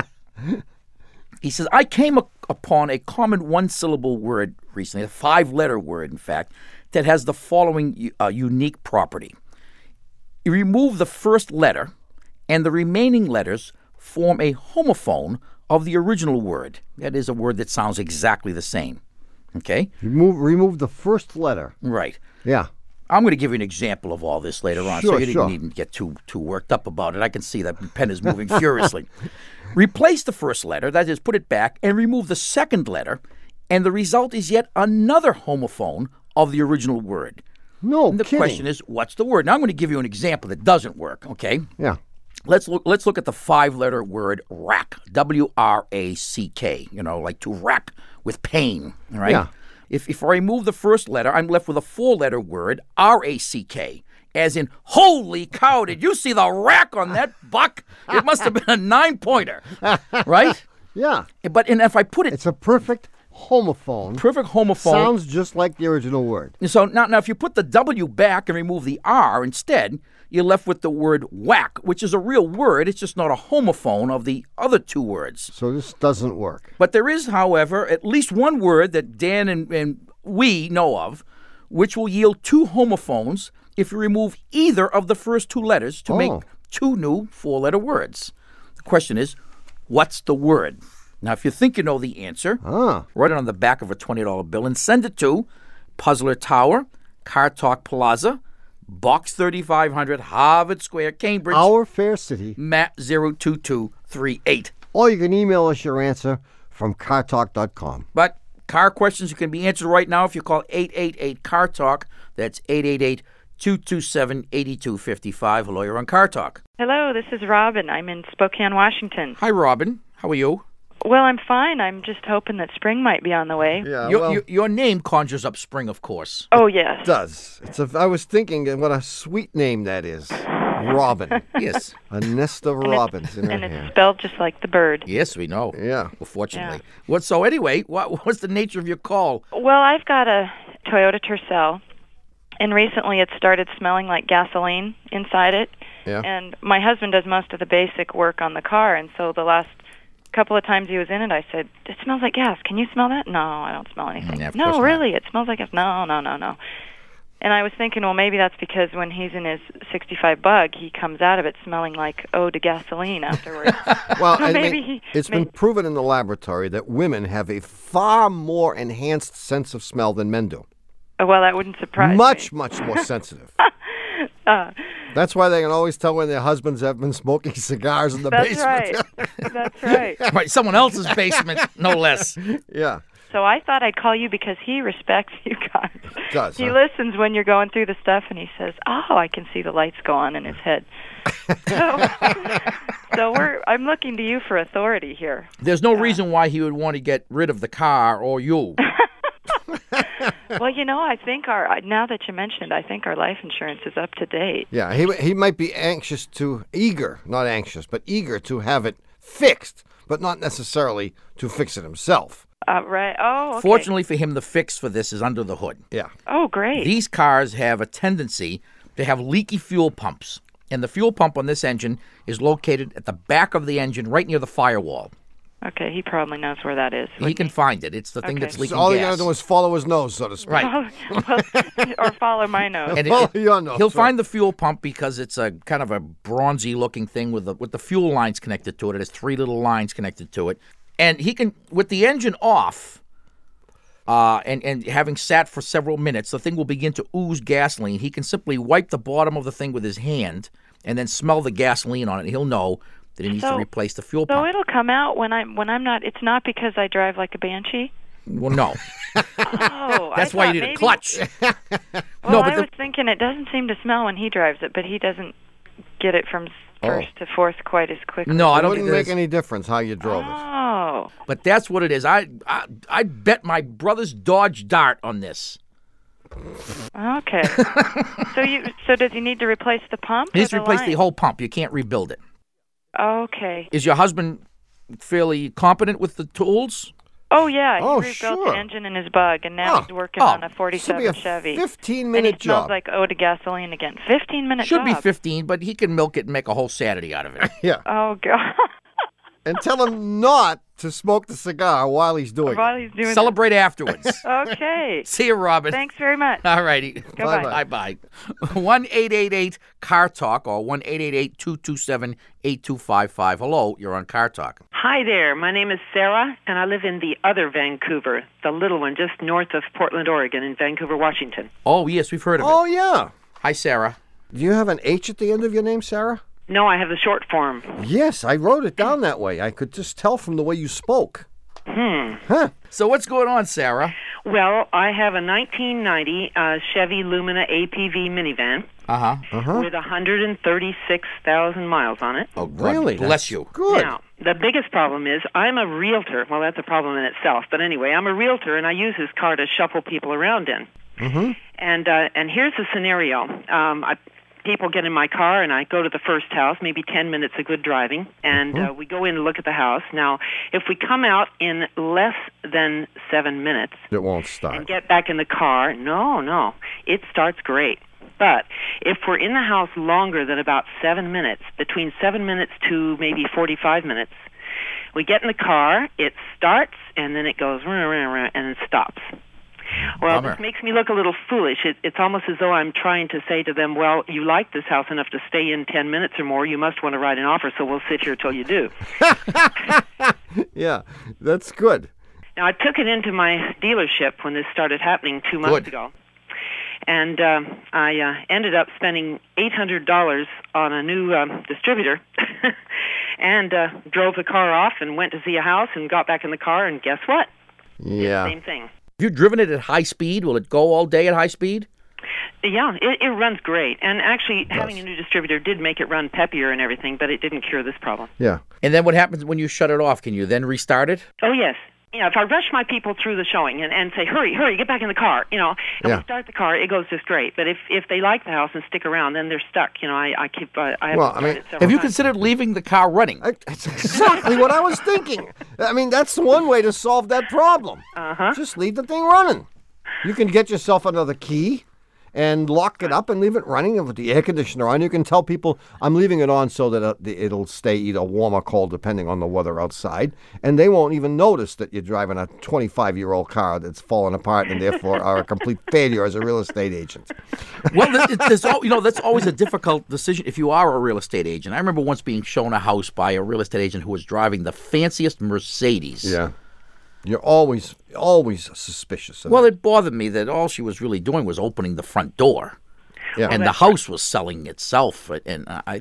He says, I came upon a common one-syllable word recently, a 5-letter word, in fact, that has the following unique property. You remove the first letter, and the remaining letters form a homophone of the original word. That is a word that sounds exactly the same. Okay? Remove the first letter. Right. Yeah. I'm going to give you an example of all this later on, Sure, so you didn't even get too worked up about it. I can see that pen is moving furiously. Replace the first letter, that is, put it back, and remove the second letter, and the result is yet another homophone of the original word. No and the kidding. question is, what's the word? Now I'm going to give you an example that doesn't work, okay? Yeah. Let's look at the 5-letter word rack, W-R-A-C-K, like to rack with pain, all right? Yeah. If I remove the first letter, I'm left with a 4-letter word, R-A-C-K, as in, holy cow, did you see the rack on that buck? It must have been a 9-pointer, right? Yeah. But if I put it... It's a perfect homophone. Perfect homophone. Sounds just like the original word. So now if you put the W back and remove the R instead, you're left with the word whack, which is a real word. It's just not a homophone of the other 2 words. So this doesn't work. But there is, however, at least one word that Dan and we know of, which will yield 2 homophones if you remove either of the first 2 letters to make 2 new 4-letter words. The question is, what's the word? Now, if you think you know the answer, write it on the back of a $20 bill and send it to Puzzler Tower, Car Talk Plaza, Box 3500, Harvard Square, Cambridge. Our fair city. Matt 02238. Or you can email us your answer from cartalk.com. But car questions can be answered right now if you call 888-CAR-TALK. That's 888-227-8255. Hello, you're on Car Talk. Hello, this is Robin. I'm in Spokane, Washington. Hi, Robin. How are you? Well, I'm fine. I'm just hoping that spring might be on the way. Yeah, your name conjures up spring, of course. Oh, yes. It does. I was thinking what a sweet name that is. Robin. Yes. A nest of robins in her and hair. it's spelled just like the bird. Yes, we know. Yeah. Well, fortunately. Yeah. So anyway, what's the nature of your call? Well, I've got a Toyota Tercel, and recently it started smelling like gasoline inside it. Yeah. And my husband does most of the basic work on the car, and so the last couple of times he was in it, I said, it smells like gas. Can you smell that? No, I don't smell anything. Yeah, no, really, it smells like gas. No. And I was thinking, well, maybe that's because when he's in his 65 Bug, he comes out of it smelling like eau de gasoline afterwards. Well, So I maybe mean, it's been maybe- proven in the laboratory that women have a far more enhanced sense of smell than men do. Well, that wouldn't surprise me. Much more sensitive. That's why they can always tell when their husbands have been smoking cigars in the That's basement. right. That's right. Right, someone else's basement, no less. Yeah. So I thought I'd call you because he respects you guys. Does, he huh? listens when you're going through the stuff, and he says, "Oh, I can see the lights go on in his head." So I'm looking to you for authority here. There's no reason why he would want to get rid of the car or you. Well, I think now that you mention it, I think our life insurance is up to date. Yeah, he might be eager to have it fixed, but not necessarily to fix it himself. Right. Oh, okay. Fortunately for him, the fix for this is under the hood. Yeah. Oh, great. These cars have a tendency to have leaky fuel pumps, and the fuel pump on this engine is located at the back of the engine, right near the firewall. Okay, he probably knows where that is. He can find it. It's the thing that's leaking So all you gas. got to do is follow his nose, so to speak. Right. Or follow my nose. And Follow your nose, he'll right. find the fuel pump because it's a kind of a bronzy-looking thing with the fuel lines connected to it. It has 3 little lines connected to it. And he can, with the engine off, and having sat for several minutes, the thing will begin to ooze gasoline. He can simply wipe the bottom of the thing with his hand and then smell the gasoline on it. And he'll know that he needs to replace the fuel So pump. it'll come out when I'm not. It's not because I drive like a banshee. Well, no. Oh, That's I why you thought need a maybe- clutch. Well, but I was thinking it doesn't seem to smell when he drives it, but he doesn't get it from first to fourth quite as quickly. No, I It don't wouldn't think make there's- any difference how you drove it. Oh. But that's what it is. I bet my brother's Dodge Dart on this. Okay. So does he need to replace the pump? He needs or to replace line? the whole pump. You can't rebuild it. Okay. Is your husband fairly competent with the tools? Oh yeah, he Oh, rebuilt sure. the engine in his Bug, and now he's working on a 47 should be a Chevy. 15-minute and he smells job. like eau de gasoline again. 15-minute Should be job. 15, but he can milk it and make a whole Saturday out of it. Yeah. Oh god. And tell him not to smoke the cigar while he's doing While it. he's doing Celebrate afterwards. Okay. See you, Robin. Thanks very much. All righty. Goodbye. Bye-bye. 1-888-CAR-TALK or 1-888-227-8255. Hello, you're on Car Talk. Hi there. My name is Sarah, and I live in the other Vancouver, the little one just north of Portland, Oregon, in Vancouver, Washington. Oh, yes, we've heard of Oh, it. yeah. Hi, Sarah. Do you have an H at the end of your name, Sarah? No, I have the short form. Yes, I wrote it down that way. I could just tell from the way you spoke. Huh. So what's going on, Sarah? Well, I have a 1990 Chevy Lumina APV minivan with 136,000 miles on it. Oh, God Really? bless That's you. Good. Now, the biggest problem is I'm a realtor. Well, that's a problem in itself. But anyway, I'm a realtor, and I use this car to shuffle people around in. Mm-hmm. And here's the scenario. People get in my car, and I go to the first house, maybe 10 minutes of good driving, and we go in and look at the house. Now, if we come out in less than 7 minutes It won't start. and get back in the car, no, it starts great. But if we're in the house longer than about 7 minutes, between 7 minutes to maybe 45 minutes, we get in the car, it starts, and then it goes, and then stops. Well, Bummer. this makes me look a little foolish. It's almost as though I'm trying to say to them, well, you like this house enough to stay in 10 minutes or more. You must want to write an offer, so we'll sit here till you do. Yeah, that's good. Now, I took it into my dealership when this started happening 2 months Good. ago. And I ended up spending $800 on a new distributor and drove the car off and went to see a house and got back in the car, and guess what? Yeah. Same thing. Have you driven it at high speed? Will it go all day at high speed? Yeah, it runs great. And actually, having a new distributor did make it run peppier and everything, but it didn't cure this problem. Yeah. And then what happens when you shut it off? Can you then restart it? Oh, yes. Yeah, if I rush my people through the showing and say, hurry, get back in the car, and Yeah. we start the car, it goes just great. But if they like the house and stick around, then they're stuck. I have to start it several have you times. considered leaving the car running? That's exactly what I was thinking. I mean, that's one way to solve that problem. Uh-huh. Just leave the thing running. You can get yourself another key and lock it up and leave it running. And with the air conditioner on, you can tell people, I'm leaving it on so that it'll stay either warm or cold depending on the weather outside. And they won't even notice that you're driving a 25-year-old car that's fallen apart and therefore are a complete failure as a real estate agent. Well, that's always a difficult decision if you are a real estate agent. I remember once being shown a house by a real estate agent who was driving the fanciest Mercedes. Yeah. You're always suspicious of Well, it bothered me that all she was really doing was opening the front door. Yeah. And the house was selling itself, and I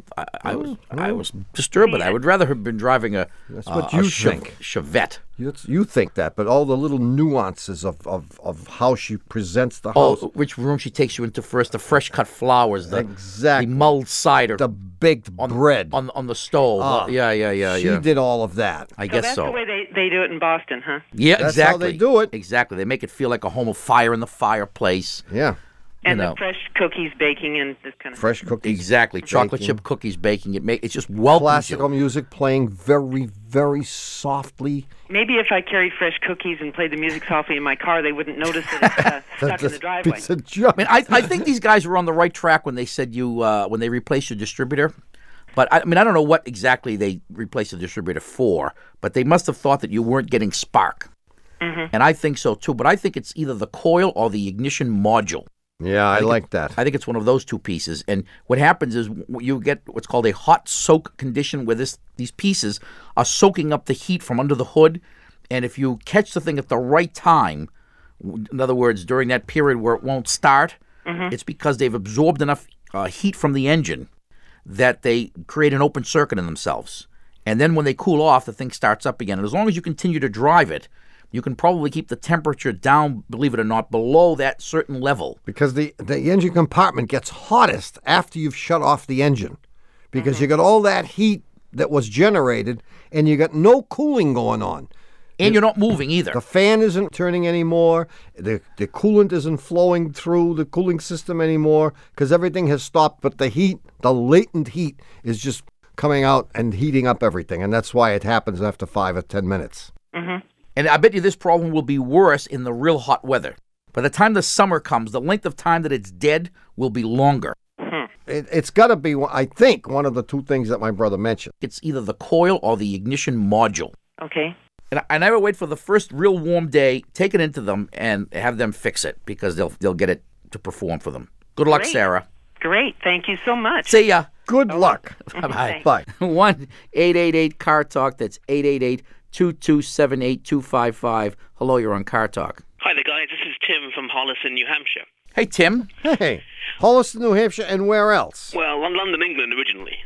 was disturbed by that. I would rather have been driving That's what you think. Chevette. You think that, but all the little nuances of how she presents the house. Oh, which room she takes you into first, the fresh cut flowers, the mulled cider, the baked bread on the stove. Yeah. She did all of that. I guess so. That's the way they do it in Boston, huh? Yeah, That's exactly. how they do it. Exactly. They make it feel like a home of fire in the fireplace. Yeah. And the fresh cookies baking and this kind of fresh cookies. Exactly. Chocolate chip cookies baking. It's just welcomes classical you. music playing very, very softly. Maybe if I carried fresh cookies and played the music softly in my car, they wouldn't notice that it's stuck in the driveway. It's a joke. I think these guys were on the right track when they said when they replaced your distributor. But I don't know what exactly they replaced the distributor for, but they must have thought that you weren't getting spark. Mm-hmm. And I think so too. But I think it's either the coil or the ignition module. Yeah, I like that. I think it's one of those two pieces. And what happens is you get what's called a hot soak condition where these pieces are soaking up the heat from under the hood. And if you catch the thing at the right time, in other words, during that period where it won't start, it's because they've absorbed enough heat from the engine that they create an open circuit in themselves. And then when they cool off, the thing starts up again. And as long as you continue to drive it, you can probably keep the temperature down, believe it or not, below that certain level. Because the engine compartment gets hottest after you've shut off the engine. Because you got all that heat that was generated, and you got no cooling going on. And you're not moving either. The fan isn't turning anymore. The coolant isn't flowing through the cooling system anymore because everything has stopped. But the heat, the latent heat, is just coming out and heating up everything. And that's why it happens after 5 or 10 minutes. Mm-hmm. And I bet you this problem will be worse in the real hot weather. By the time the summer comes, the length of time that it's dead will be longer. It's got to be, I think, one of the two things that my brother mentioned. It's either the coil or the ignition module. Okay. And I never wait for the first real warm day, take it into them, and have them fix it because they'll get it to perform for them. Good luck, Great. Sarah. Great. Thank you so much. See ya. Good luck. Bye-bye. Bye. 1-888-CAR-TALK. That's 888-227-8255. Hello, you're on Car Talk. Hi there, guys. This is Tim from Holliston, New Hampshire. Hey, Tim. Hey. Holliston, New Hampshire, and where else? Well, London, England, originally.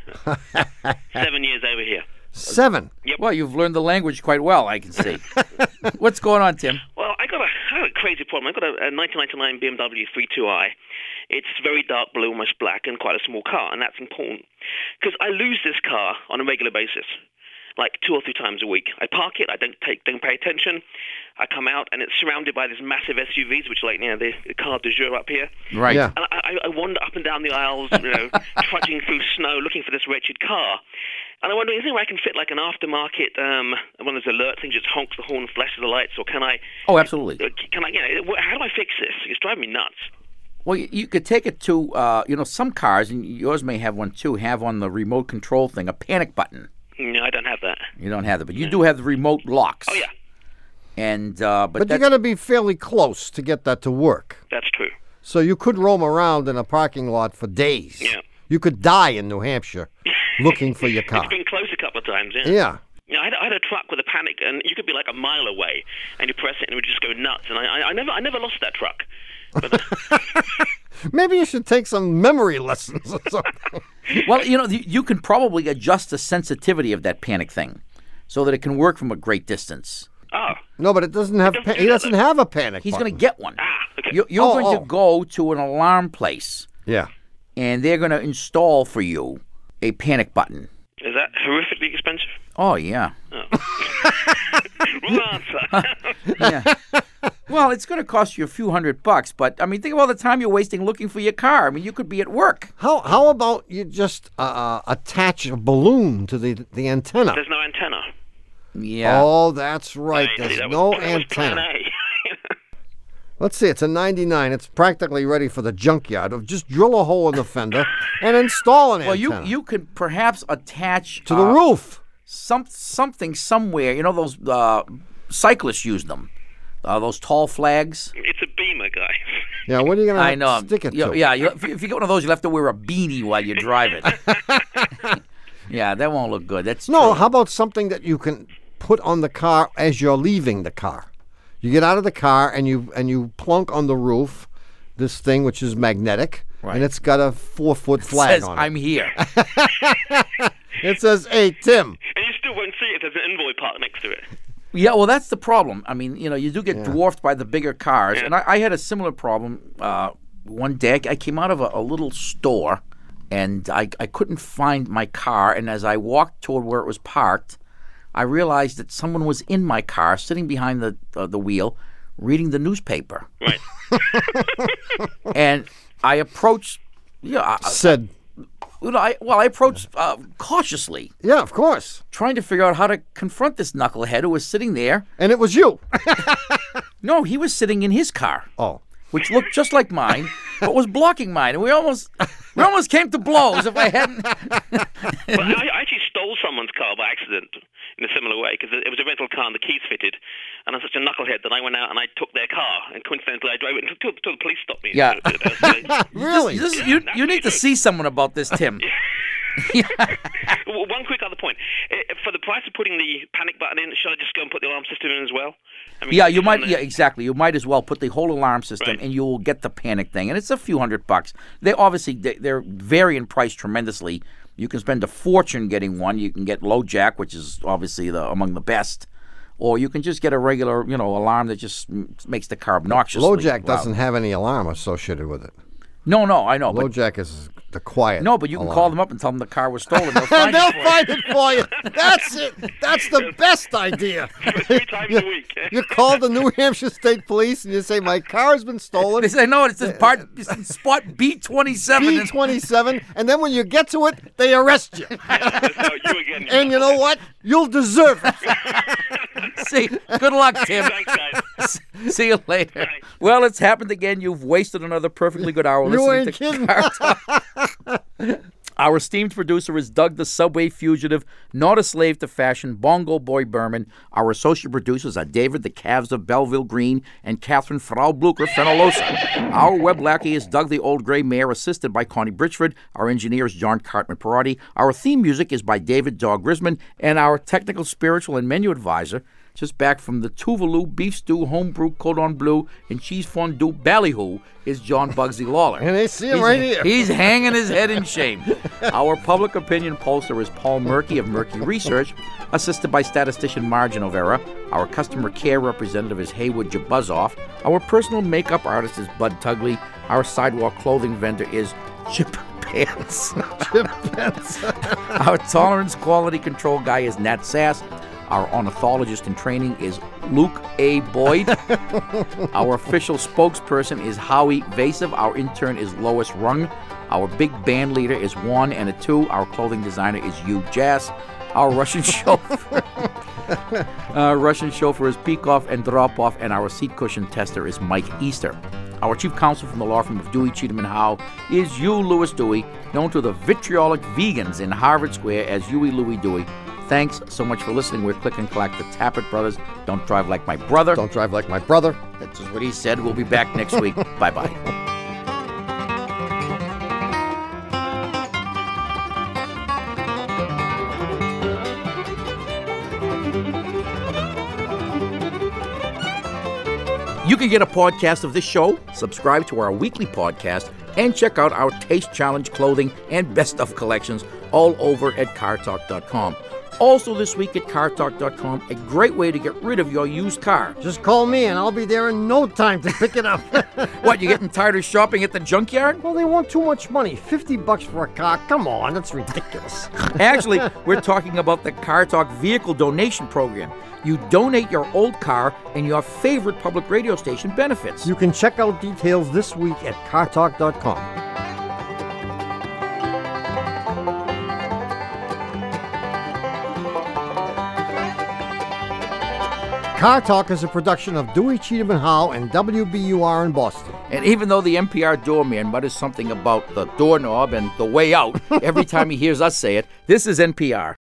7 years over here. 7? Yep. Well, you've learned the language quite well, I can see. What's going on, Tim? Well, I got a crazy problem. I've got a 1999 BMW 32i. It's very dark blue, almost black, and quite a small car, and that's important. Because I lose this car on a regular basis, like 2 or 3 times a week. I park it, I don't pay attention. I come out, and it's surrounded by these massive SUVs, which are like, the car du jour up here. Right. Yeah. And I wander up and down the aisles, trudging through snow, looking for this wretched car. And I wonder, is there a way I can fit like an aftermarket, one of those alert things, just honks the horn, flashes the lights, or can I? Oh, absolutely. Can I? How do I fix this? It's driving me nuts. Well, you could take it to, some cars, and yours may have one too, have on the remote control thing a panic button. No, I don't have that. You don't have that, but you do have the remote locks. Oh, yeah. But And you got to be fairly close to get that to work. That's true. So you could roam around in a parking lot for days. Yeah. You could die in New Hampshire looking for your car. It's been close a couple of times, yeah. Yeah. I had a truck with a panic, and you could be like a mile away, and you press it, and it would just go nuts. And I never lost that truck. But, Maybe you should take some memory lessons or something. Well, you can probably adjust the sensitivity of that panic thing so that it can work from a great distance. Oh. No, but it doesn't have. He doesn't have a panic. He's button. going to get one. Okay. You're going to go to an alarm place. Yeah. And they're going to install for you a panic button. Is that horrifically expensive? Oh, yeah. Oh. Wrong answer. Yeah. Well, it's going to cost you a few $100, but think of all the time you're wasting looking for your car. You could be at work. How about you just attach a balloon to the antenna? There's no antenna. Yeah. Oh, that's right. There's no that was plan antenna. A. Let's see, it's a 99. It's practically ready for the junkyard. Just drill a hole in the fender and install an antenna. Well, you could perhaps attach to the roof. Something somewhere. You know those cyclists use them. Those tall flags. It's a beamer, guy. Yeah, what are you going to stick it to? Yeah, if you get one of those, you'll have to wear a beanie while you drive it. Yeah, that won't look good. That's no. true. How about something that you can put on the car as you're leaving the car? You get out of the car and you plunk on the roof this thing which is magnetic, and it's got a 4-foot flag says, on it. I'm here. It says, "Hey, Tim." And you still won't see it if there's an envoy parked next to it. Yeah, well, that's the problem. I mean, you do get dwarfed by the bigger cars. And I had a similar problem one day. I came out of a little store, and I couldn't find my car. And as I walked toward where it was parked, I realized that someone was in my car, sitting behind the wheel, reading the newspaper. Right. And I approached. I approached cautiously. Yeah, of course. Trying to figure out how to confront this knucklehead who was sitting there. And it was you. No, he was sitting in his car. Oh. Which looked just like mine, but was blocking mine. And we almost came to blows if I hadn't. Well, I actually stole someone's car by accident in a similar way, because it was a rental car and the keys fitted. And I'm such a knucklehead that I went out and I took their car, and coincidentally I drove it until the police stopped me. Yeah. Really? You need to see someone about this, Tim. One quick other point. For the price of putting the panic button in, should I just go and put the alarm system in as well? I mean, you might. Yeah, exactly. You might as well put the whole alarm system, and you will get the panic thing. And it's a few $100. They obviously they're vary in price tremendously. You can spend a fortune getting one. You can get low jack, which is obviously among the best. Or you can just get a regular, alarm that just makes the car obnoxiously Low jack loud. doesn't have any alarm associated with it. No, I know. Low jack is the quiet. No, but you can call them up and tell them the car was stolen. They'll find it for you. That's it. That's the best idea. 3 times a week. You call the New Hampshire State Police and you say, my car has been stolen. They say, no, it's in spot B27. B27, and then when you get to it, they arrest you. You again. And you know what? You'll deserve it. See, good luck, Tim. Thanks, guys. See you later. Thanks. Well, it's happened again. You've wasted another perfectly good hour listening to Car Talk. Our esteemed producer is Doug the Subway Fugitive, not a slave to fashion, Bongo Boy Berman. Our associate producers are David the Calves of Belleville Green and Catherine Frau Blucher Fenolosa. Our web lackey is Doug the Old Gray Mare, assisted by Connie Britchford. Our engineer is John Cartman Perotti. Our theme music is by David Dog Grisman. And our technical, spiritual, and menu advisor, just back from the Tuvalu beef stew, homebrew, cordon bleu, and cheese fondue ballyhoo, is John Bugsy Lawler. And they see him right here. He's hanging his head in shame. Our public opinion pollster is Paul Murky of Murky Research, assisted by statistician Margin O'Vera. Our customer care representative is Haywood Jabuzoff. Our personal makeup artist is Bud Tugley. Our sidewalk clothing vendor is Chip Pants. Chip Pants. Our tolerance quality control guy is Nat Sass. Our ornithologist in training is Luke A. Boyd. Our official spokesperson is Howie Vasov. Our intern is Lois Rung. Our big band leader is Juan and a Two. Our clothing designer is Hugh Jass. Our Russian chauffeur is Peikoff and Dropoff, and our seat cushion tester is Mike Easter. Our chief counsel from the law firm of Dewey, Cheatham & Howe is Hugh Lewis Dewey, known to the vitriolic vegans in Harvard Square as Huey Louie Dewey. Thanks so much for listening. We're Click and Clack, the Tappet Brothers. Don't drive like my brother. Don't drive like my brother. That's just what he said. We'll be back next week. Bye-bye. You can get a podcast of this show, subscribe to our weekly podcast, and check out our Taste Challenge clothing and best of collections all over at CarTalk.com. Also this week at CarTalk.com, a great way to get rid of your used car. Just call me and I'll be there in no time to pick it up. What, you getting tired of shopping at the junkyard? Well, they want too much money. $50 for a car. Come on, that's ridiculous. Actually, we're talking about the Car Talk Vehicle Donation Program. You donate your old car and your favorite public radio station benefits. You can check out details this week at CarTalk.com. Car Talk is a production of Dewey, Cheatham and Howe and WBUR in Boston. And even though the NPR doorman mutters something about the doorknob and the way out every time he hears us say it, this is NPR.